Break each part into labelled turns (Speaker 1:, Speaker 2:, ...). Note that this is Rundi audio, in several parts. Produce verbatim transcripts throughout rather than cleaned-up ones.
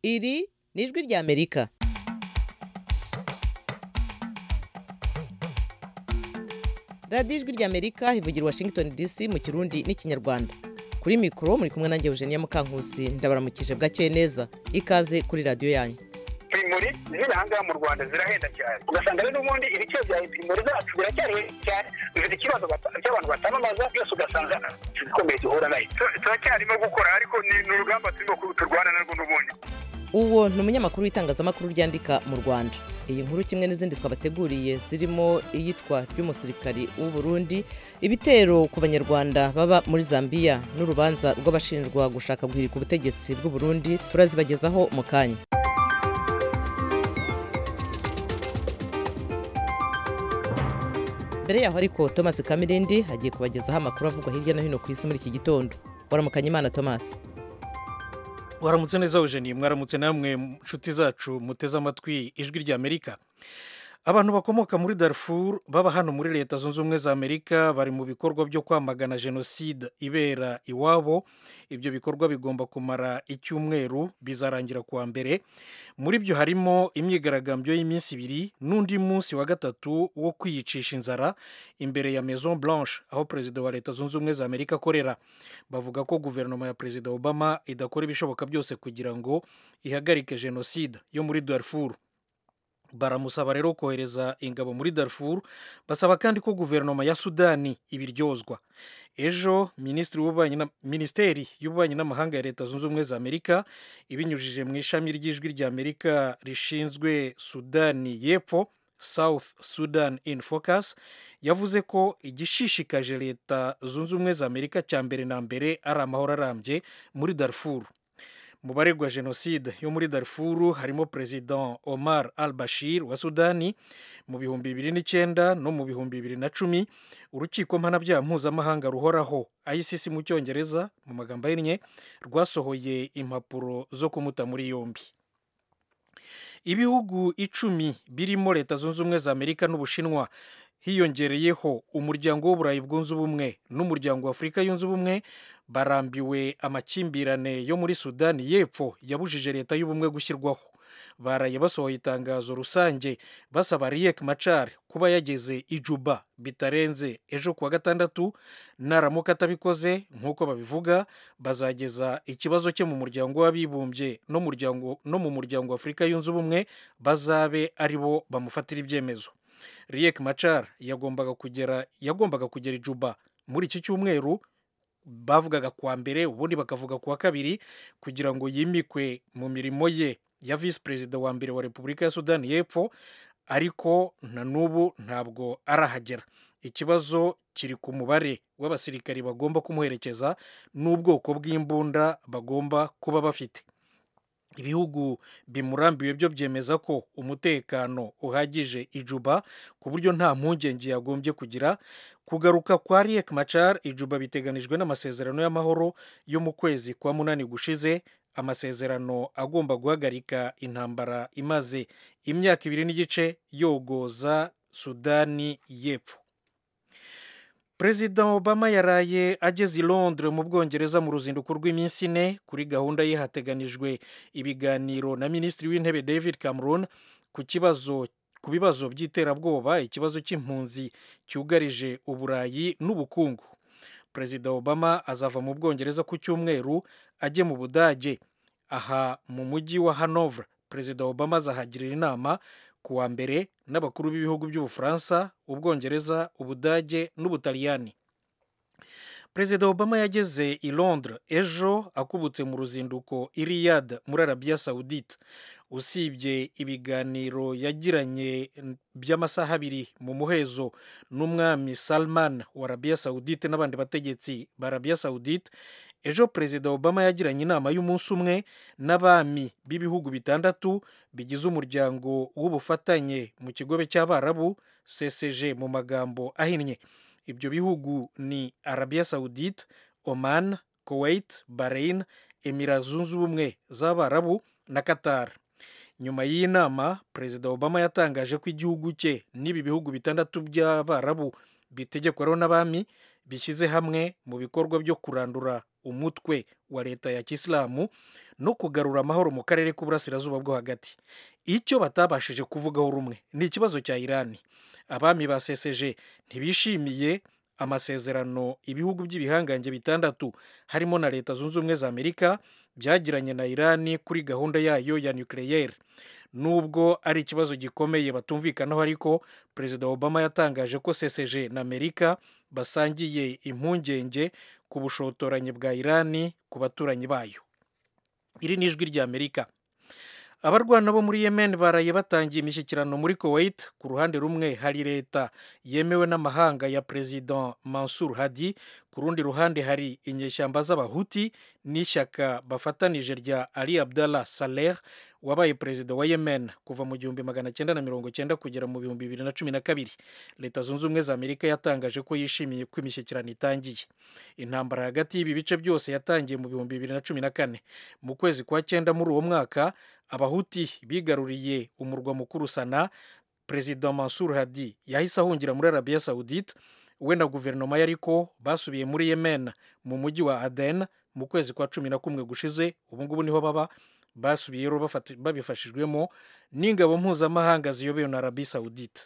Speaker 1: Iri ni ijwi ry'Amerika. radiyo ijwi ry'Amerika ivugira i Washington D C mu Kirundi n'Ikinyarwanda. Kuri mikoro muri kumwe nanjye Eugenia Mukankusi, ndabaramukije bwakeye neza. Ikaze kuri radiyo yanyu.
Speaker 2: Primori ziranga mu Rwanda zirahenda cyane. Ugasanga rero n'ubundi ibiciro bya primori zacu biracyari cyane. Bifite ikibazo cy'abantu batamamaza byose ugasanga zikomeye duhura nayo. Turacyarimo gukora ariko ni urugamba turimo kurwana narwo n'ubundi.
Speaker 1: Uwo ni umunyamakuru w'itangazamakuru ryandika mu Rwanda. Iyi nkuru kimwe n'izindi twabateguriye zirimo iyitwa ry'umusirikari w'u Burundi, ibitero ku banyarwanda baba muri Zambia n'urubanza rw'abashinjwa gushaka guhirika ubutegetsi bw'u Burundi turazibagezaho mu kanya. Mbere yaho ariko Thomas Kamirindi hagiye kubagezaho amakuru avugwa hirya no hino ku isi muri iki gitondo. Waramukanye Imana Thomas.
Speaker 3: Waramutse neza Eugenie, mwaramutse namwe nshuti zacu muteze amatwi ijwi ry'Amerika. Abantu bakomoka muri Darfur baba hano muri Leta Zunze Ubumwe za Amerika bari mu bikorwa byo kwamagana jenoside ibera iwabo. Ibyo bikorwa bigomba kumara icyumweru, bizarangira kuwa mbere. Muri byo harimo imyigaragambyo y'iminsi ibiri n'undi munsi wa gatatu wo kwiyicisha inzara imbere ya Maison Blanche, aho Perezida wa Leta Zunze Ubumwe za Amerika akorera. Bavuga ko guverinoma ya Perezida Obama idakora ibishoboka byose kugira ngo ihagarike jenoside yo muri Darfur. Baramusaba rero kohereza ingabo muri Darfur. Basaba kandi ko guverinoma ya Sudani ibiryozwa. Ejo Minisitiri w'ububanyi na Ministeri y'ububanyi n'amahanga ya Leta Zunze Ubumwe za Amerika ibinyujije mu ishami ry'ijwi ry'Amerika rishinzwe Sudani y'Epfo, South Sudan in Focus, yavuze ko igishishikaje Leta Zunze Ubumwe za Amerika cya mbere na mbere ari amahoro arambye muri Darfur. Mu baregwa jenoside yo muri Darfur harimo President Omar al-Bashir wa Sudani mu bihumbi bibiri n'icyenda no mu bihumbi bibiri na cumi. Urukiko mpanabyaha mpuzamahanga ruhoraho I C C mu Cyongereza mu magambo ahinnye rwasohoye impapuro zo kumuta muri yombi. Ibihugu icumi birimo Leta Zunze Ubumwe za Amerika n'Ubushinwa, hiyongereyeho umuryango w'Uburayi bwunze ubumwe n'umuryango wa Afurika yunze ubumwe, barambiwe amakimbirane yo muri Sudani y'Epfo yabujije Leta y'ubumwe gushyirwaho. Baraye basohoye itangazo rusange basaba Riek Machar kuba yageze i Juba bitarenze ejo kuwa gatandatu. Naramuka atabikoze nk'uko babivuga, bazageza ikibazo cye mu muryango w'abibumbye no muryango no mu muryango wa Afurika yunze ubumwe, bazabe aribo bamufatira ibyemezo. Riek Machar yagombaga kugera yagombaga kugera i Juba muri iki cyumweru, bavugaga kuwa mbere ubundi bakavuga kuwa kabiri, kugira ngo yimikwe mu mirimo ye ya Vice Perezida wa mbere wa Repubulika ya Sudani y'Epfo, ariko na n'ubu ntabwo arahagera. Ikibazo kiri ku mubare w'abasirikari bagomba kumuherekeza n'ubwoko bw'imbunda bagomba kuba bafite. Ibihugu bimurambiwe byo byemeza ko umutekano uhagije i Juba ku buryo nta mpungenge yagombye kugira. Kugaruka kwa Riek Machar i Juba biteganijwe n'amasezerano y'amahoro yo mu kwezi kwa munani gushize, amasezerano agomba guhagarika intambara imaze imyaka ibiri n'igice yogoza Sudani y'Epfo. Perezida Obama yaraye ageze i Londres mu Bwongereza mu ruzinduko rw'iminsi ine. Kuri gahunda ye hateganijwe ibiganiro na Minisitiri w'Intebe David Cameron ku kibazo ku bibazo by'iterabwoba, ikibazo cy'impunzi cyugarije Uburayi n'ubukungu. Perezida Obama azava mu Bwongereza ku cyumweru ajye mu Budage. Aha mu mujyi wa Hanover, Perezida Obama azahagirira inama kuwa mbere n'abakuru b'ibihugu by'Ubufaransa, Ubwongereza, Ubudage n'Ubutaliyani. Perezida Obama yageze i Londres ejo akubutse mu ruzinduko i Riyadh muri Arabia Saudite. Usibye ibiganiro yagiranye by'amasaha abiri mu muhezo n'umwami Salman wa Arabia Saudite n'abandi bategetsi ba Arabia Saudite, ejo Perezida Obama yagiranye inama y'umunsi umwe n'abami b'ibihugu bitandatu bigize umuryango w'ubufatanye mu kigobe cy'Abarabu, C C G mu magambo ahinnye. Ibyo bihugu ni Arabia Saudite, Oman, Kuwait, Bahrain, Emirates Zunze Ubumwe z'Abarabu na Qatar. Nyuma y'iyi nama, Perezida Obama yatangaje ko igihugu cye n'ibi bihugu bitandatu by'Abarabu bitegekwaho n'abami bishyize hamwe mu bikorwa byo kurandura umutwe wa leta ya Kisilamu no kugarura amahoro mu karere k'uburasirazuba bwo hagati. Icyo batabashije kuvugaho rumwe ni ikibazo cya Irani. Abami ba C C G ntibishimiye amasezerano ibihugu by'ibihangange bitandatu harimo na Leta Zunze Ubumwe za Amerika byagiranye na Irani kuri gahunda yayo ya nucleaire. Nubwo ari ikibazo gikomeye batumvikanaho, ariko Perezida Obama yatangaje ko C C G na Amerika basangiye impungenge ku bushotoranyi bwa Irani ku baturanyi bayo. Iri ni ijwi rya Amerika. Abarwana bo muri Yemen baraye batangiye imishyikirano muri Kuwait. Ku ruhande rumwe hari leta yemewe n'amahanga ya President Mansour Hadi, ku rundi ruhande hari inyeshyamba z'abahuti n'ishyaka bafatanije rya Ali Abdallah Saleh wabaye perezida wa Yemen kuva mu gihumbi magana cyenda na mirongo cyenda kugera mu bihumbi bibiri na cumi na kabiri. Leta Zunze Ubumwe za Amerika yatangaje ko yishimiye ko imishyikirano itangiye. Intambara hagati y'ibi bice byose yatangiye mu bihumbi bibiri na cumi na kane. Mu kwezi kwa cyenda muri uwo mwaka abahuti bigaruriye umurwa mukuru Sana. Perezida Mansour Hadi yahise ahungira muri Arabia Saudite. We na guverinoma yariko basubiye muri Yemen mu mujyi wa Aden mu kwezi kwa cumi na kumwe gushize. Ubu ngubu niho baba basubiye rero babifashijwemo n'ingabo mpuzamahanga ziyobowe na Arabia Saudite.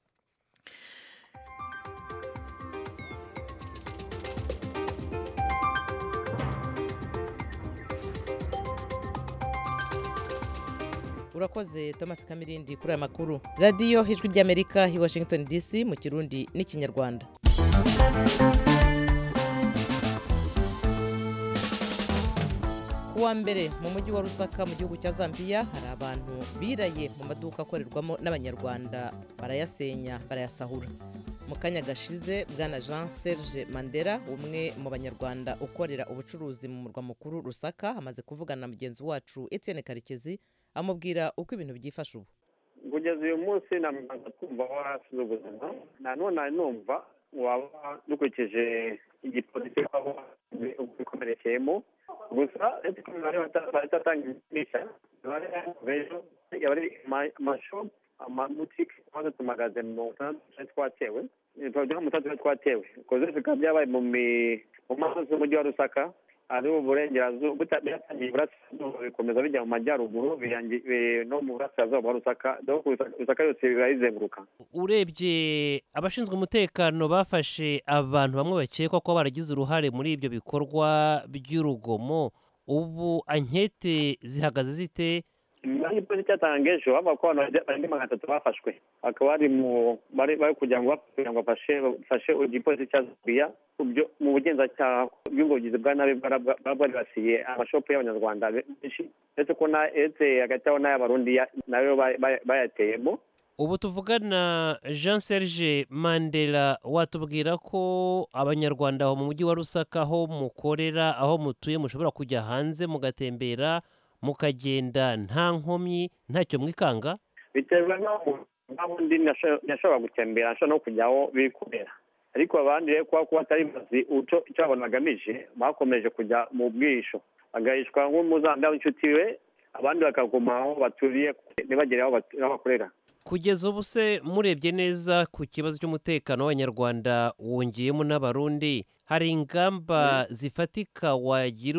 Speaker 1: Urakoze Thomas Kamirindi kuri aya makuru. Radiyo Ijwi ry'Amerika i Washington D C mu Kirundi n'Ikinyarwanda. Kuwa mbere mu mujyi wa Lusaka mu gihugu cya Zambia hari abantu biraye mu maduka akorerwamo n'Abanyarwanda barayasenya barayasahura. Mu kanya gashize Bwana Jean Serge Mandela, umwe mu Banyarwanda ukorera ubucuruzi mu murwa mukuru Lusaka, amaze kuvugana na mugenzi wacu Etienne Karekezi amubwira uko ibintu byifashe ubu.
Speaker 4: Kugeza uyu munsi namaze kumva warasize ubuzima, nanone numva waba dukurikije igipolisi aho bikomerekeyemo, gusa ariko batatanga imisha rero yabari amashopu amabutike maze tumagaze mu twatewe twaje mu twatewe twatewe koze bikaba byabaye mu mu maso y'umujyi wa Lusaka ari uburengerazuba butatangiye burasirazuba bikomeza bijya mu majyaruguru birangiye no mu burasirazuba bwa Lusaka Lusaka yose birayizenguruka.
Speaker 5: Urebye abashinzwe umutekano bafashe abantu bamwe bakekwa ko baragize uruhare muri ibyo bikorwa by'urugomo, ubu ankete zihagaze zite?
Speaker 4: Muri polisi cyatangaje bavuga ko abantu bari magana atatu bafashwe, akaba ari mu bari bari kugira ngo bafashe bafashe igipolisi cya Zambia mu bugenzacyaha bw'ubugizi bwa nabi bari basiye amashopu y'Abanyarwanda benshi, ndetse ko na etse hagati aho n'ay'Abarundi nayo bayateyemo.
Speaker 5: Ubu tuvugana Jean Serge Mandela, watubwira ko Abanyarwanda aho mu mujyi wa Lusaka aho mukorera aho mutuye mushobora kujya hanze mugatembera mukagenda nta nkomyi ntacyo mwikanga?
Speaker 4: Biterwa n'abundi nashobora gutembera nashobora no kujyaho bikorera, ariko abandi rero kuba kuba atari bazi icyo abantu bagamije bakomeje kujya mu bwisho bagahishwa nk'umuzanda w'inshuti we, abandi bakaguma aho baturiye ntibagere aho bakorera.
Speaker 5: Kugeza ubu se murebye neza ku kibazo cy'umutekano w'Abanyarwanda wongeyemo n'Abarundi, hari ingamba zifatika wagira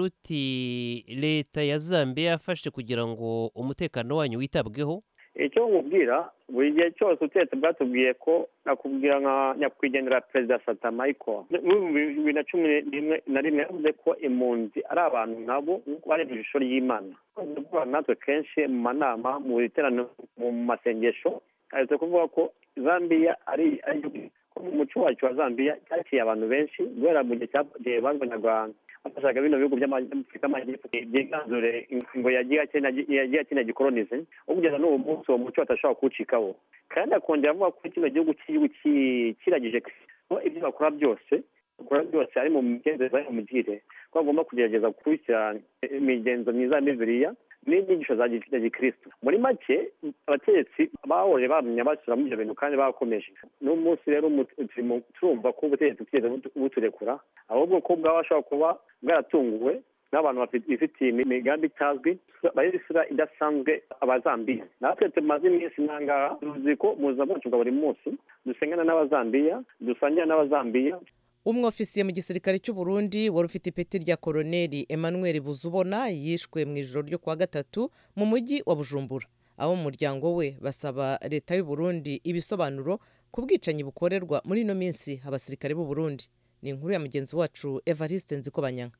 Speaker 5: uti leta ya Zambia yafashe kugira ngo umutekano wanyu witabweho?
Speaker 4: Icyo nkubwira buri gihe cyose utetse bwatubwiye ko nakubwira nka nyakwigendera Perezida Sata Michael mu bibiri na cumi na rimwe yavuze ko impunzi ari abantu nabo bari mu ishusho y'Imana. Natwe kenshi mu manama mu biterano mu masengesho ahetse kuvuga ko Zambia ari mu muco wacu wa Zambia cyaciye abantu benshi guhera mu gihe cyagiye bazanaga afashaga bino bihugu by'Afurika y'Amajyepfo byiganzure ngo yagiye kina gikolonize, kugeza n'uwo munsi uwo muco atashobora kuwucikaho. Kandi akongera avuga ko kino gihugu cy'igihugu kiragije ko ibyo bakora byose bakora byose ari mu migenzereze yo mu mugire ko bagomba kugerageza gukurikirana imigenzo myiza ya Bibiliya n'inyigisho za Gikristo. Muri make abategetsi bahore bamenya basura mu ibyo bintu kandi bakomeje n'umunsi rero turumva ko ubutegetsi bugeze buturekura, ahubwo ko bwabashobora kuba bwaratunguwe n'abantu bafite imigambi itazwi bayisura idasanzwe Abazambiya. Natwe tumaze iminsi nangaha tuzi ko mu buzima bwacu bwa buri munsi dusengana n'Abazambiya, dusangira n'Abazambiya.
Speaker 1: umwofisiye mu gisirikare cy'u Burundi wari ufite ipeti rya koloneli Emmanuel Buzubona yishwe mu ijoro ryo kuwa gatatu mu mujyi wa Bujumbura. Abo mu muryango we basaba leta y'u Burundi ibisobanuro ku bwicanyi bukorerwa muri ino minsi abasirikare b'u Burundi. Ni inkuru ya mugenzi wacu Evariste Nzikobanyanga.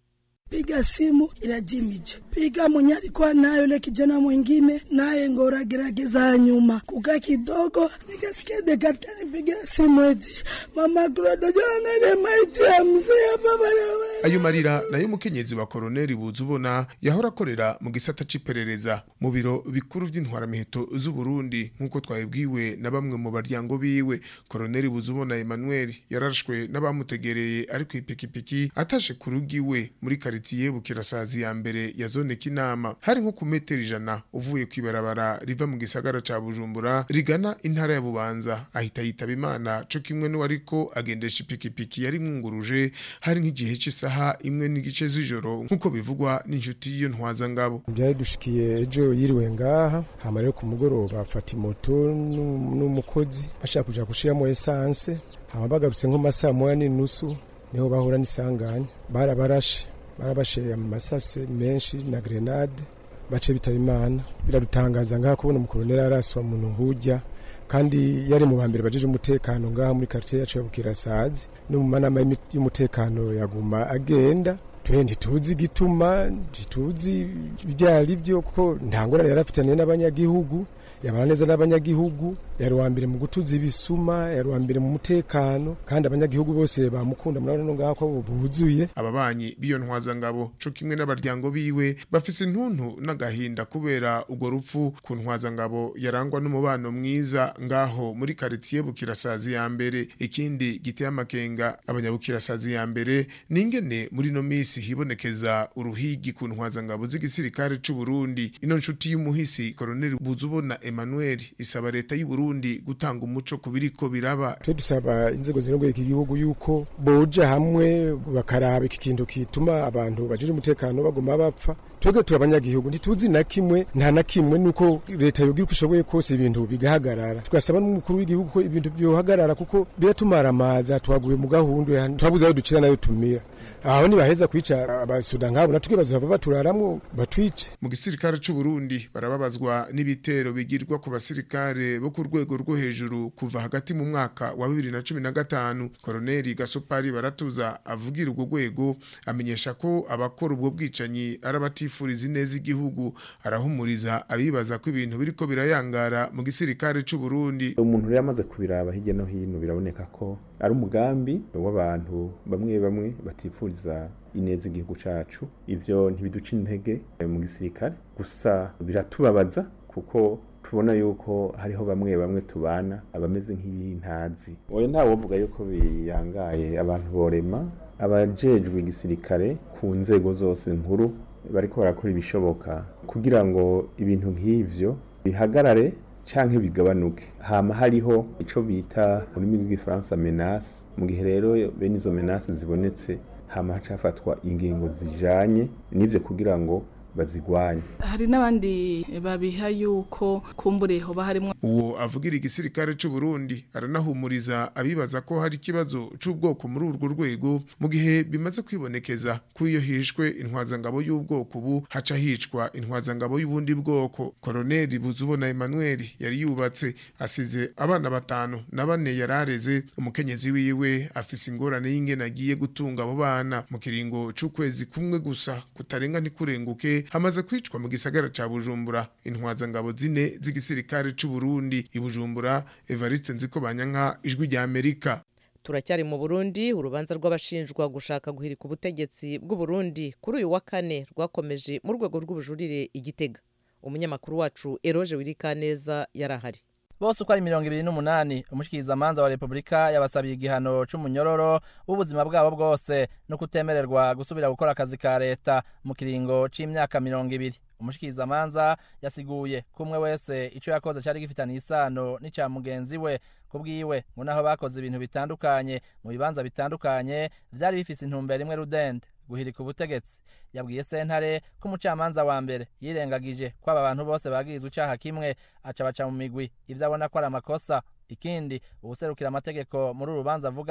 Speaker 6: Piga simu inajimije, piga mwenye alikuwa nayo ile kijana mwingine naye ngora gerageza nyuma kuka kidogo, nikasikia daktari piga simu eti mama Claude jana ile maiti ya mzee baba na.
Speaker 7: Ayo marira nayo mukenyezi wa koloneli Buzubona yahora akorera mu gisata c'iperereza mu biro bikuru vy'intwara miheto z'u Burundi nkuko twabibwiwe na bamwe mu baryango biwe. Koloneli Buzubona Emmanuel yarashwe n'abamutegereye ari ku ipikipiki atashe kurugiwe muri karitiye Bukirasazi ya mbere ya zone Kinama, hari nko ku metero ijana uvuye kwibarabara riva mu gisagara ca Bujumbura rigana intara ya Bubanza. Ahita yitaba Imana co kimwe no ariko agendesha ipikipiki yari mwunguruje hari nk'igihe cy'isaha imwe n'igice z'ijoro nkuko bivugwa n'inshuti y'iyo ntwaza ngabo.
Speaker 8: Byari dushikiye ejo yiriwe ngaha hama rero ku mugoroba afata moto n'umukozi ashaka kuja gushiramo essence, hama bagarutse nko masaha moya n'inusu niho bahura n'isanganya, barabarashe barabasheye amasase menshi na grenade bace bitaba Imana. Biradutangaza ngaha kubona umukoloneli araswa muntu nkujya kandi yari mu bambere bajeje umutekano ngaha muri quartier yacu ya Bukirasazi no mu manama y'umutekano yaguma agenda. Twendi tuzi gituma tuzi byari byo kuko ntangora yarafitanye n'abanyagihugu, yabana neza n'abanyagihugu, yari wambere mu gutuza ibisuma, yari wambere mu mutekano kandi abanyagihugu bose bamukunda murabona no ngaho ko buzuye.
Speaker 7: Ababanyi biyo ntwaza ngabo co kimwe n'abaryango biwe bafise intuntu n'agahinda kubera ugo rupfu ku ntwaza ngabo yarangwa n'umubano mwiza ngaho muri quartier Bukirasazi ya mbere. Ikindi giteye amakenga abanyabukirasazi ya mbere ningene muri no misi hibonekeza uruhigi ku ntwaza ngabo z'igisirikare c'u Burundi. Ino nshuti y'umuhisi koloneli Buzubona Emmanuel isaba leta y'u Burundi gutanga umuco kubiriko biraba.
Speaker 8: Twe dusaba inzego zirongoye iki gihugu yuko boja hamwe bakaraba iki kintu kituma abantu bajeje umutekano bagoma bapfa. Twege turabanyagihugu ntituzi na kimwe nta na kimwe nuko leta yogira kushoboye kose ibintu bigahagarara. Twasaba n'umukuru w'igihugu ko ibintu byohagarara kuko biratumara amaza twaguye mu gahundo twabuze ayo ducira nayo tumira. Aho ni baheza kwica abasuda nkabo natwe bazava baturaramwo batwice.
Speaker 7: Mu gisirikare c'u Burundi barababazwa n'ibitero bigirwa ku basirikare bo ku rwego rwo hejuru kuva hagati mu mwaka wa bibiri na cumi na gatanu. Koloneli Gasopari Baratuza avugira urwo rwego amenyesha ko abakora ubwo bwicanyi arabatifuriza ineza igihugu. Arahumuriza abibaza ko ibintu biriko birayangara mu gisirikare c'u Burundi.
Speaker 9: Umuntu rero amaze kubiraba hirya no hino biraboneka ko ari umugambi w'abantu bamwe bamwe batifuriza ineza igihugu cacu. Ivyo ntibiduca intege mu gisirikare gusa biratubabaza kuko tubona yuko hariho bamwe bamwe tubana abameze nk'ibintazi. Oya nta wovuga yuko biyangaye, abantu borema abajejwe igisirikare ku nzego zose nkuru bariko barakora ibishoboka kugira ngo ibintu nk'ivyo bihagarare canke bigabanuke. Hama hariho ico bita mu rurimi rw'igifaransa menace. Mu gihe rero bene izo menace zibonetse hama hacafatwa ingingo zijanye n'ivyo kugira ngo bazigwanye.
Speaker 10: Hari n'abandi babiha yuko kumbureho baharimwe.
Speaker 7: Uwo avugira igisirikare c'u Burundi aranahumuriza abibaza ko hari kibazo c'ubwoko muri urwo rwego mu gihe bimaze kwibonekeza ko iyo hishwe intwaza ngabo y'ubwoko ubu haca hicwa intwaza ngabo y'ubundi bwoko. Koloneli Buzubona Emmanuel yari yubatse asize abana batanu na bane yarareze. Umukenyezi wiwe afise ingorane y'ingene agiye gutunga abo bana mu kiringo c'ukwezi kumwe gusa kutarenga ntikurenguke hamaze kwicwa mu gisagara ca Bujumbura intwaza ngabo zine z'igisirikare c'u Burundi. I Bujumbura, Evariste Nzikobanyanga, Ijwi rya Amerika.
Speaker 1: Turacyari mu Burundi. Urubanza rw'abashinjwa gushaka guhirika ubutegetsi bw'u Burundi kuri uyu wa kane rwakomeje mu rwego rw'ubujurire i Gitega. Umunyamakuru wacu Eroge Wirikaneza yarahari.
Speaker 11: Bose uko ari mirongo ibiri n'umunani umushikirizamanza wa Republika yabasabiye igihano c'umunyororo w'ubuzima bwabo bwose no kutemererwa gusubira gukora akazi ka leta mu kiringo c'imyaka mirongo ibiri. Umushikirizamanza yasiguye kumwe wese ico yakoze cari gifitaniye isano n'ica mugenzi we. Kubwiwe ngo naho bakoze ibintu bitandukanye mu bibanza bitandukanye vyari bifise intumbero imwe rudende, guhirika ubutegetsi. Yabwiye sentare ko umucamanza wa mbere yirengagije ko aba bantu bose bagizwe icaha kimwe aca baca mu migwi ivyo abona ko ari amakosa. Ikindi ubuserukira amategeko muri urubanza avuga ko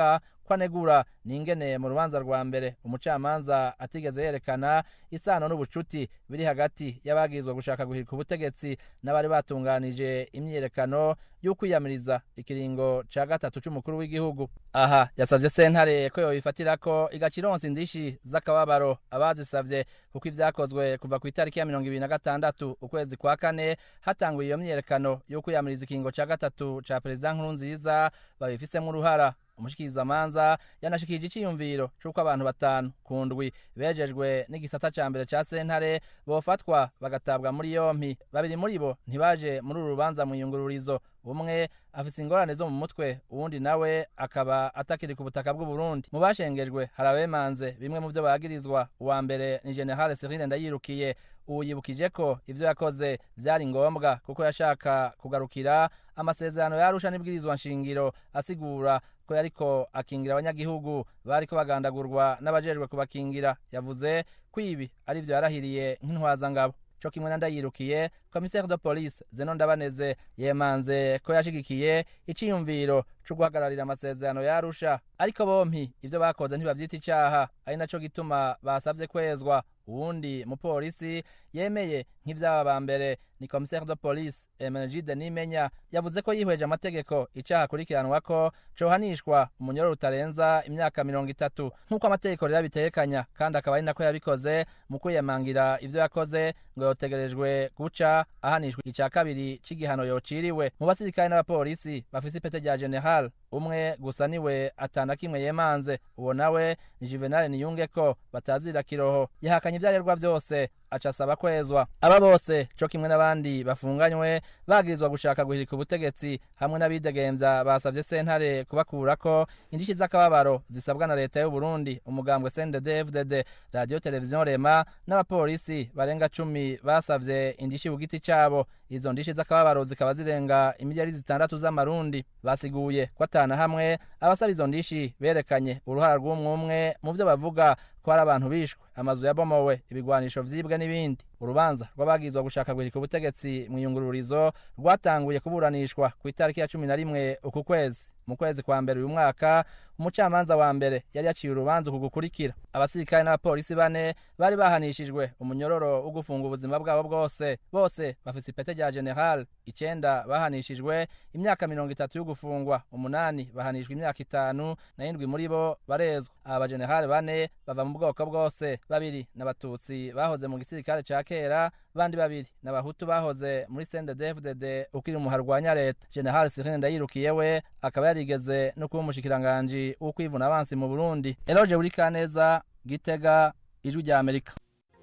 Speaker 11: ko anegura n'ingene mu rubanza rwa mbere umucamanza atigeze yerekana isano n'ubucuti biri hagati y'abagizwe gushaka guhirika ubutegetsi n'abari batunganije imyiyerekano y'ukwiyamiriza ikiringo ca gatatu c'umukuru w'igihugu. Aha yasavye sentare ko yoyifatira ko igacironsa indishi z'akababaro abazisavye kuko ivyakozwe kuva ku itariki ya mirongo ibiri na gatandatu ukwezi kwa kane hatanguye iyo myiyerekano y'ukwiyamiriza ikiringo ca gatatu ca perezida Nkurunziza babifisemwo uruhara. Umushikirizamanza yanashikije iciyumviro c'uko abantu batanu ku ndwi bejejwe n'igisata ca mbere ca sentare bofatwa bagatabwa muri yompi. Babiri muri bo ntibaje muri uru rubanza mu iyungururizo, umwe afise ingorane zo mu mutwe, uwundi nawe akaba atakiri ku butaka bw'u Burundi. Mu bashengejwe hari abemanze bimwe mu vyo bagirizwa. Uwa mbere ni General Cyril Ndayirukiye, ubu yibukije ko ivyo yakoze vyari ngombwa kuko yashaka kugarukira amasezerano yarusha n'ibwirizwa nshingiro, asigura ko yariko akingira abanyagihugu bariko bagandagurwa n'abajejwe kubakingira. Yavuze ko ibi ari vyo yarahiriye nk'intwazangabo. Co kimwe na Ndayirukiye, commissaire de police Zeno Ndabaneze yemanze ko yashigikiye iciyumviro co guhagararira amasezerano yarusha, ariko bompi ivyo bakoze ntibavyita icaha, ari naco gituma basavye kwezwa. Uwundi mupolisi yemeye nk'ivyaba ba mbere ni commissaire de police Emenegide Nimenya, yavuze ko yihweje amategeko icaha kurikiranwa ko cohanishwa umunyororo utarenza imyaka mirongo itatu nk'uko amategeko rero bitekanya, kandi akaba ari nako yabikoze mu kwiyemangira ivyo yakoze ngo yotegerejwe guca ahanishwa ica kabiri c'igihano yociriwe. Mu basirikare n'abapolisi bafise ipete rya general umwe gusa niwe atana kimwe yemanze, uwo nawe ni Juvenal Niyungeko batazira kiroho. Yahakanye ivyarerwa vyose aca asaba kwezwa. Aba bose co kimwe n'abandi bafunganywe bagirizwa gushaka guhirika ubutegetsi hamwe n'abidegemvya basavye sentare kubakurako indishi z'akababaro zisabwa na leta y'u Burundi, umugambwe C N D D F D D, radio televiziyo Rema n'abapolisi barenga cumi basavye indishi ku giti cabo. Izo ndishi z'akababaro zikaba zirenga imiliyari zitandatu z'amarundi. Basiguye ko atana hamwe abasaba izo ndishi berekanye uruhara rw'umwe mu vyo bavuga ko ari abantu bishwe, amazu yabomowe, ibigwanisho vyibwe n'ibindi. Urubanza rw'abagizwa gushaka guhirika ubutegetsi mu iyungururizo rwatanguye kuburanishwa ku itariki ya cumi na rimwe uku kwezi. Mu kwezi kwa mbere uyu mwaka umucamanza wa mbere yari yaciye urubanza kugukurikira. Abasirikare n'abapolisi bane bari bahanishijwe umunyororo wo gufunga ubuzima bwabo bwose, bose bafise ipete rya general. Icenda bahanishijwe imyaka mirongo itatu yo gufungwa, umunani bahanishwa imyaka itanu, na indwi muri bo barezwa. Aba general bane bava mu bwoko bwose, babiri n'abatutsi bahoze mu gisirikare ca kera, bandi babiri n'abahutu bahoze muri C N D D F D D ukiri umuharwanya leta. General Cyril Ndayirukiye we akaba yarigeze no kuba umushikiranganji wo kwivuna abansi mu Burundi. Eloge Burikaneza, Gitega, Ijwi rya Amerika.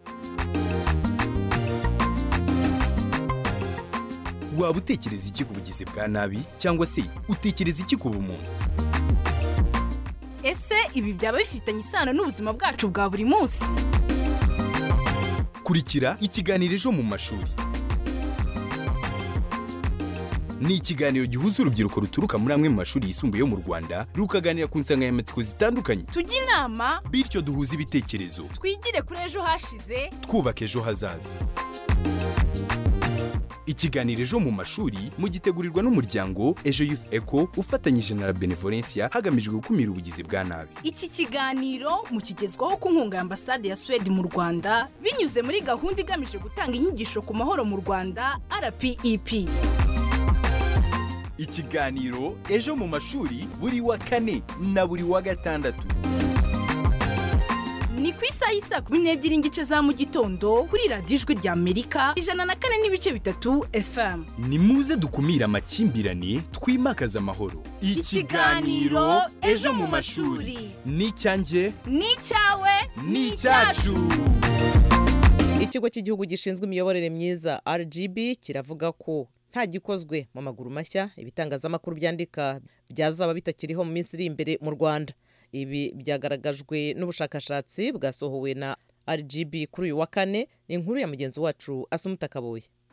Speaker 12: Waba utekereza iki ku bugizi bwa nabi cyangwa se utekereza iki ku bumuntu?
Speaker 13: Ese ibi byaba bifitanye isano n'ubuzima bwacu bwa buri munsi?
Speaker 12: Kurikira ikiganiro Ejo mu mashuri. Ni ikiganiro gihuza urubyiruko ruturuka muri amwe mu mashuri yisumbuye yo mu Rwanda rukaganira ku nsanganyamatsiko zitandukanye.
Speaker 13: Tujye inama
Speaker 12: bityo duhuze ibitekerezo,
Speaker 13: twigire kuri ejo hashize,
Speaker 12: twubaka ejo hazaza. Ikiganiro Ejo mu mashuri mugitegurirwa n'umuryango Ejo Youth Eco ufatanyije na Benevolencia hagamijwe gukumira ubugizi bwa nabi.
Speaker 13: Iki kiganiro mukigezwaho ku nkunga ya Ambasade ya Sweden mu Rwanda binyuze muri gahunda igamije gutanga inyigisho ku mahoro mu Rwanda R P E P.
Speaker 12: Ikiganiro Ejo mu mashuri buri wa kane na buri wa gatandatu.
Speaker 13: Ni ku isaha y'isa kumi n'ebyiri n'igice za mu gitondo kuri radiyo Ijwi rya Amerika ijana na kane n'ibice bitatu F M.
Speaker 12: Ni muze dukumira amakimbirane, twimakaza amahoro.
Speaker 13: Ikiganiro Ejo mu mashuri
Speaker 12: ni icyanjye,
Speaker 13: ni icyawe,
Speaker 12: ni icyacu.
Speaker 1: Ikigo cy'igihugu gishinzwe imiyoborere myiza R G B kiravuga ko nta gikozwe mu maguru mashya ibitangazamakuru byandika byazaba bitakiriho mu minsi iri imbere mu Rwanda. Ibi byagaragajwe n'ubushakashatsi bwasohowe na R G B kuri uyu wa kane. Ni inkuru ya mugenzi wacu Asumuta Kaboye.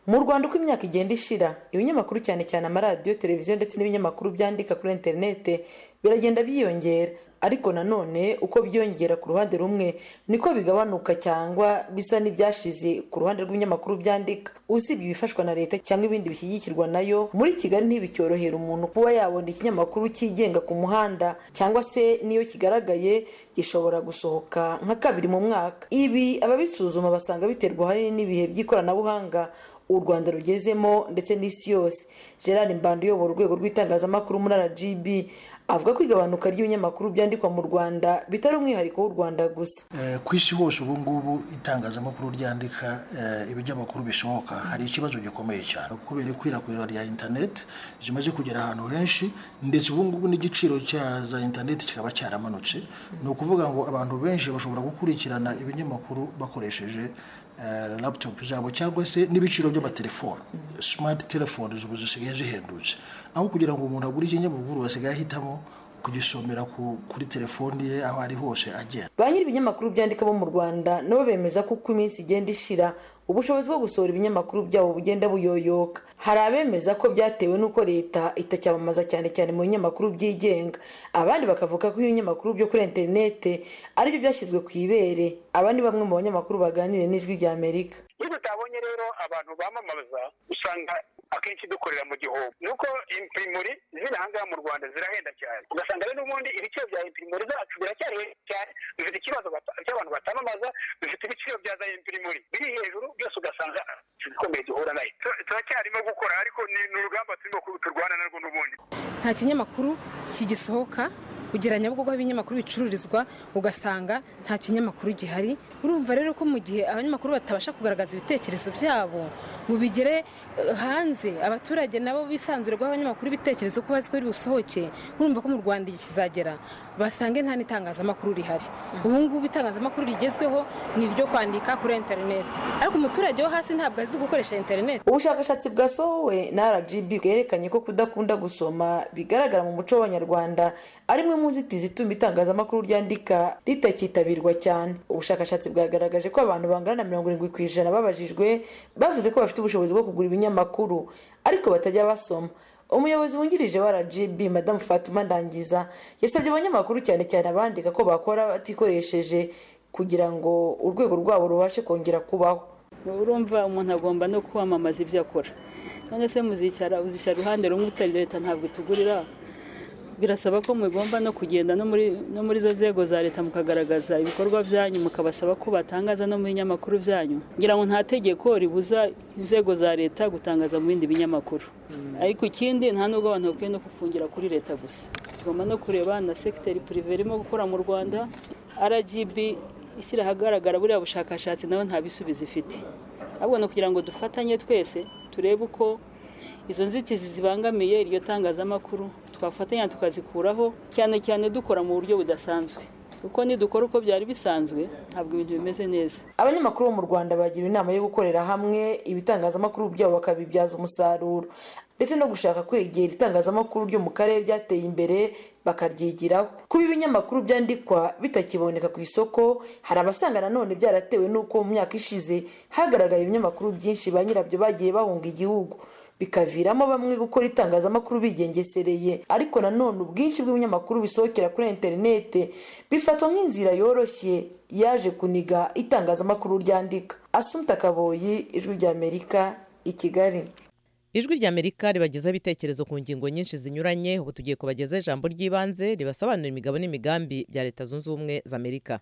Speaker 14: mu Rwanda uko imyaka igenda ishira ibinyamakuru cyane cyane amaradiyo televiziyo ndetse n'ibinyamakuru byandika kuri interinete biragenda byiyongera ariko nanone uko byiyongera ku ruhande rumwe niko bigabanuka cyangwa bisa n'ibyashize ku ruhande rw'ibinyamakuru byandika usibye ibifashwa na leta cyangwa ibindi bishyigikirwa nayo muri Kigali ntibicyorohera umuntu kuba yabona ikinyamakuru cyigenga ku muhanda cyangwa se niyo kigaragaye gishobora gusohoka nka kabiri mu mwaka. Ibi ababisuzuma basanga biterwa hari n'ibihe by'ikoranabuhanga u Rwanda rugezemo ndetse n'isi yose. Gerard Mbando uyobora urwego rw'itangazamakuru muri R G B avuga ko igabanuka ry'ibinyamakuru byandikwa mu Rwanda bitari umwihariko w'u Rwanda gusa.
Speaker 15: Eh, ku isi hose ubu ngubu itangazamakuru ryandika eh, ibinyamakuru bishoboka hari ikibazo gikomeye cyane kubera ikwirakwira rya internet zimaze kugera ahantu henshi ndetse ubu ngubu n'igiciro cya za internet kikaba cyaramanutse. Ni ukuvuga ngo abantu benshi bashobora gukurikirana ibinyamakuru bakoresheje Uh, laptop zabo cyangwa se n'ibiciro by'amatelefone smart telephones ubu zisigaye zihendutse aho kugira ngo umuntu agure ikinyamakuru basigaye ahitamo kugisomera ku, kuri telefoni ye aho ari hose agenda.
Speaker 14: Ba nyiri ibinyamakuru byandika bo mu Rwanda nabo bemeza ko uko iminsi igenda ishira ubushobozi bwo gusohora ibinyamakuru byabo bugenda buyoyoka. Hari abemeza ko byatewe n'uko leta itacyamamaza cyane cyane mu binyamakuru byigenga, abandi bakavuga ko ibinyamakuru byo kuri interinete ari byo byashyizwe ku ibere. Abandi bamwe mu banyamakuru baganire n'Ijwi rya Amerika.
Speaker 2: Iyo tutabonye rero abantu bamamaza usanga akenshi dukorera mu gihugu nuko imprimori ziri ahangaha mu Rwanda zirahenda cyane, ugasanga rero n'ubundi ibiciro bya imprimori zacu biracyari cyane, bifite ikibazo cy'abantu batamamaza, bifite ibiciro bya za imprimori biri hejuru, byose ugasanga zikomeye duhura nayo. Turacyarimo gukora ariko ni urugamba turimo turwana narwo n'ubundi.
Speaker 16: Nta kinyamakuru kigisohoka kugira Nyabugogo ibinyamakuru bicururizwa ugasanga nta kinyamakuru gihari. Urumva rero ko mu gihe abanyamakuru batabasha kugaragaza ibitekerezo byabo mu bigere hanze, abaturage nabo bisanzure guha abanyamakuru ibitekerezo ko bazi ko biri busohoke, urumva ko mu Rwanda ikizagera basange nta n'itangazamakuru rihari. Ubu ngubu itangazamakuru rigezweho ni iryo kwandika kuri internet, ariko umuturage wo hasi ntabwo azi gukoresha internet.
Speaker 14: Ubushakashatsi bwasohowe na R G B bwerekanye ko kudakunda gusoma bigaragara mu muco w'Abanyarwanda ari mwe mu nzitizi ituma itangazamakuru ryandika ritakitabirwa cyane. Ubushakashatsi bwagaragaje ko abantu bangana na mirongo irindwi ku ijana babajijwe bavuze ko bafite ubushobozi bwo kugura ibinyamakuru ariko batajya basoma. Umuyobozi wungirije wa R G B Madame Fatuma Ndangiza yasabye abanyamakuru cyane cyane abandika ko bakora batikoresheje kugira ngo urwego rwabo rubashe kongera kubaho.
Speaker 17: Urumva umuntu agomba no kwamamaza ibyo akora, none se muzicara uzicara ruhande rumwe utari leta ntabwo tugurira. Birasaba ko mugomba no kugenda no muri no muri zo zego za leta mukagaragaza ibikorwa byanyu, mukabasaba ko batangaza no mu binyamakuru byanyu. Ngira ngo nta tegeko ribuza inzego za leta gutangaza mu bindi binyamakuru, ariko ikindi nta nubwo abantu bakwiye no kufungira kuri leta gusa, tugomba no kureba na secteur privé irimo gukora mu Rwanda. R G B ishyira ahagaragara buriya bushakashatsi nawe nta bisubizo ifite, ahubwo no kugira ngo dufatanye twese turebe uko izo nzitizi zibangamiye iryo tangazamakuru twafatanya tukazikuraho, cyane cyane dukora mu buryo budasanzwe, kuko nidukora uko byari bisanzwe ntabwo ibintu bimeze neza.
Speaker 14: Abanyamakuru bo mu Rwanda bagira inama yo gukorera hamwe ibitangazamakuru byabo bakabibyaza umusaruro ndetse no gushaka kwegera itangazamakuru ryo mu karere ryateye imbere bakaryigiraho. Kuba ibinyamakuru byandikwa bitakiboneka ku isoko, hari abasanga nanone byaratewe n'uko mu myaka ishize hagaragaye ibinyamakuru byinshi ba nyirabyo bagiye bahunga igihugu, bikaviramo bamwe gukora itangazamakuru bigengesereye. Ariko nanone ubwinshi bw'ibinyamakuru bisohokera kuri interinete bifatwa nk'inzira yoroshye yaje kuniga itangazamakuru ryandika. Asumta Kaboyi, Ijwi rya Amerika, i Kigali.
Speaker 1: Ijwi rya Amerika ribagezaho ibitekerezo ku ngingo nyinshi zinyuranye. Ubu tugiye kubagezaho ijambo ry'ibanze ribasobanurira imigabo n'imigambi bya Leta Zunze Ubumwe za Amerika.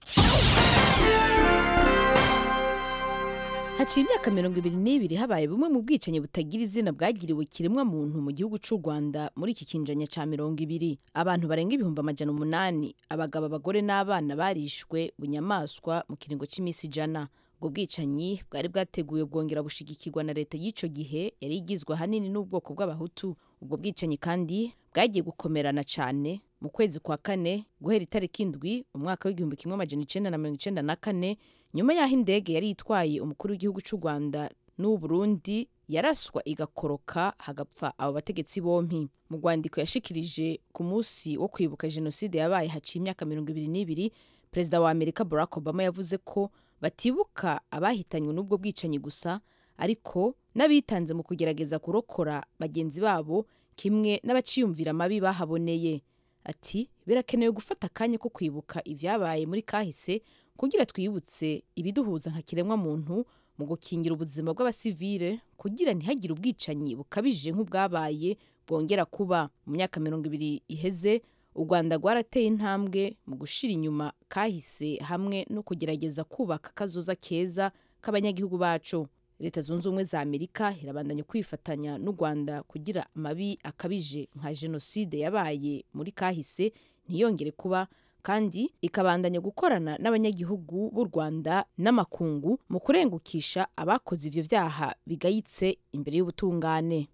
Speaker 18: Haciye imyaka mirongo ibiri n'ibiri habaye bumwe mu bwicanyi butagira izina bwagiriwe kiremwa muntu mu gihugu cy'u Rwanda muri iki kinjanya cya mirongo ibiri. Abantu barenga ibihumbi amajana umunani, abagabo, abagore n'abana barishwe bunyamaswa mu kiringo cy'iminsi ijana. Ubwo bwicanyi bwari bwateguwe bwongera bushigikirwa na leta y'icyo gihe yari igizwe ahanini n'ubwoko bw'abahutu. Ubwo bwicanyi kandi bwagiye gukomerana cyane mu kwezi kwa kane guhera itariki indwi umwaka w'igihumbi kimwe amajana icenda na mirongo icenda na kane, nyuma y'aho indege yari itwaye umukuru w'igihugu cy'u Rwanda n'u Burundi yaraswa igakoroka hagapfa abo bategetsi bompi. Mu rwandiko yashikirije ku munsi wo kwibuka jenoside yabaye haciye imyaka mirongo ibiri n'ibiri, Perezida wa Amerika Barack Obama yavuze ko batibuka abahitanywe n'ubwo bwicanyi gusa, ariko n'abitanze mu kugerageza kurokora bagenzi babo kimwe n'abaciyumvira amabi bahaboneye. Ati birakenewe gufata akanya ko kwibuka ibyabaye muri kahise kugira twibutse ibiduhuza nka kiremwa muntu mu gukingira ubuzima bw'abasivile kugira ntihagire ubwicanyi bukabije nk'ubwabaye bwongera kuba. Mu myaka mirongo ibiri iheze u Rwanda rwarateye intambwe mu gushira inyuma kahise hamwe no kugerageza kubaka kazoza keza k'abanyagihugu bacu. Leta zunze ubumwe za Amerika irabandanya kwifatanya n'u Rwanda kugira amabi akabije nka jenoside yabaye muri kahise ntiyongere kuba, kandi ikabandanya gukorana n'abanyagihugu b'u Rwanda n'amakungu mu kurengukisha abakoze ivyo vyaha bigayitse imbere y'ubutungane.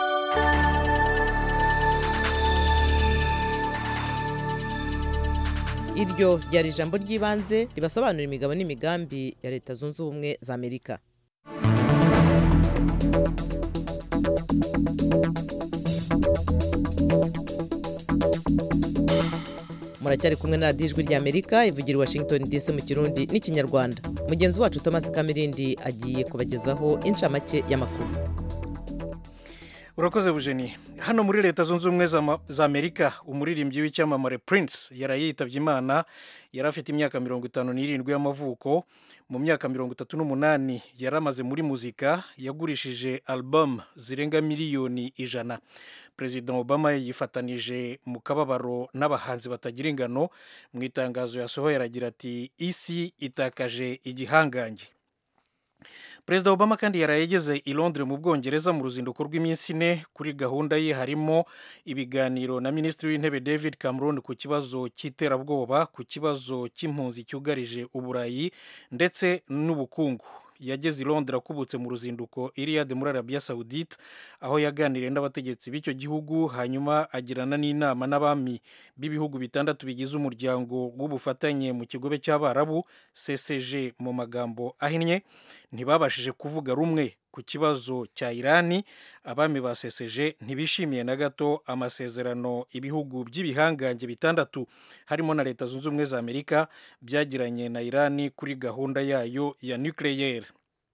Speaker 1: Iryo ryari ijambo ry'ibanze ribasobanura imigabo n'imigambi ya Leta zunze ubumwe za Amerika. Muracyari kumwe na Radiyo Ijwi ry'Amerika ivugira i Washington D C mu Kirundi n'Ikinyarwanda. Mugenzi wacu Thomas Kamirindi agiye kubagezaho incamake y'amakuru.
Speaker 3: Urakoze Bujeni. Hano muri Leta zunze ubumwe za Amerika umuririmbyi w'icyamamare Prince yaraye yitabye Imana, yari afite imyaka mirongo itanu n'irindwi y'amavuko. Mu myaka mirongo itatu n'umunani yaramaze muri muzika, yagurishije album zirenga miliyoni ijana. Perezida Obama yifatanije mu kababaro n'abahanzi batagira ingano. Mu itangazo yasohoye aragira ati isi itakaje igihangange. Perezida Obama kandi yarayegeze i Londres mu Bwongereza mu ruzinduko rw'iminsi ine. Kuri gahunda ye harimo ibiganiro na Minisitiri w'Intebe David Cameron ku kibazo cy'iterabwoba, ku kibazo cy'impunzi cyugarije Uburayi ndetse n'ubukungu. Yageze i Londres akubutse mu ruzinduko i Riyadh muri Arabia Saudite, aho yaganiriye n'abategetsi b'icyo gihugu, hanyuma agirana n'inama n'abami b'ibihugu bitandatu bigize umuryango w'ubufatanye mu kigobe cy'Abarabu C C G mu magambo ahinnye. Ntibabashije kuvuga rumwe ku kibazo cya Irani. Abami ba C C G ntibishimiye na gato amasezerano ibihugu by'ibihangange bitandatu harimo na Leta zunze ubumwe za Amerika byagiranye na Irani kuri gahunda yayo ya nucleaire.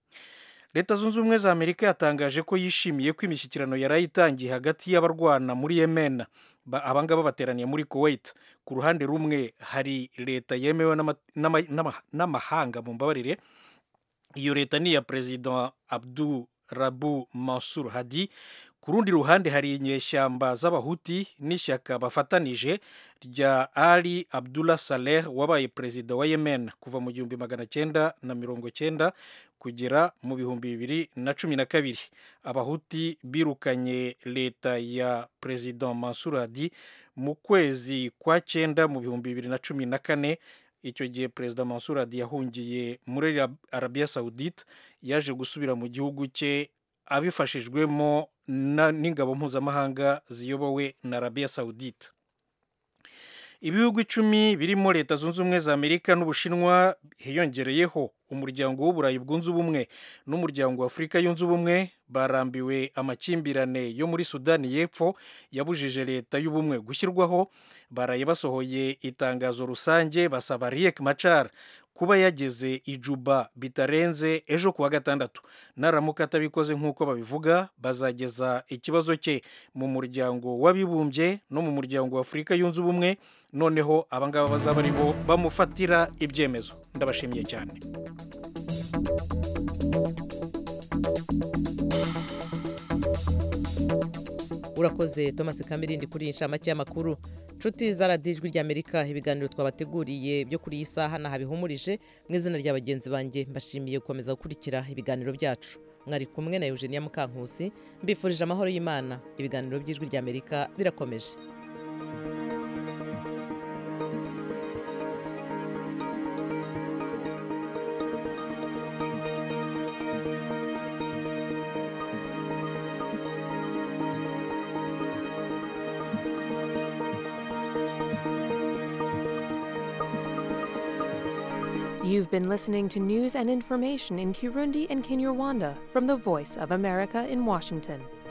Speaker 3: Leta zunze ubumwe za Amerika yatangaje ko yishimiye ko imishyikirano yarayitangiye hagati y'abarwana muri Yemen. Abangaba bateraniye muri Kuwait. Ku ruhande rumwe hari leta yemewe n'amahanga mu mbabarire. Iyo leta ni ya President Abdul Rabu Mansur Hadi. Ku rundi ruhande hari inyeshyamba z'abahuti n'ishyaka bafatanije rya Ali Abdullah Saleh wabaye perezida wa Yemen kuva mu gihumbi magana cyenda na mirongo cyenda kugera mu bihumbi bibiri na cumi na kabiri. Abahuti birukanye leta ya President Mansur Hadi mu kwezi kwa cyenda mu bihumbi bibiri na cumi na kane. Icyo gihe Perezida Mansur Hadi yahungiye muri Arabia Saudite, yaje gusubira mu gihugu cye abifashijwemo n'ingabo mpuzamahanga ziyobowe na Arabia Saudite. Ibihugu icumi birimo Leta zunze ubumwe za Amerika n'Ubushinwa, hiyongereyeho umuryango w'Uburayi bwunze ubumwe n'umuryango wa Afurika yunze ubumwe, barambiwe amakimbirane yo muri Sudani y'Epfo yabujije leta y'ubumwe gushyirwaho. Baraye basohoye itangazo rusange basaba Riek Machar kuba yageze i Juba bitarenze ejo kuwa gatandatu. Naramuka atabikoze nk'uko babivuga, bazageza ikibazo cye mu muryango w'abibumbye no mu muryango wa Afurika yunze ubumwe, noneho abangaba bazaba ari bo bamufatira ibyemezo. Ndabashimiye cyane.
Speaker 1: Urakoze Thomas Kamirindi kuri inshamake y'amakuru. Nshuti za Radiyo Ijwi ry'Amerika, ibiganiro twabateguriye byo kuri iyi saha nahabihumurije. Mu izina rya bagenzi banjye mbashimiye gukomeza gukurikira ibiganiro byacu. Mwari kumwe na Eugenia Mukankusi, mbifurije amahoro y'Imana. Ibiganiro by'Ijwi ry'Amerika birakomeje.
Speaker 19: You've been listening to news and information in Kirundi and Kinyarwanda from the Voice of America in Washington.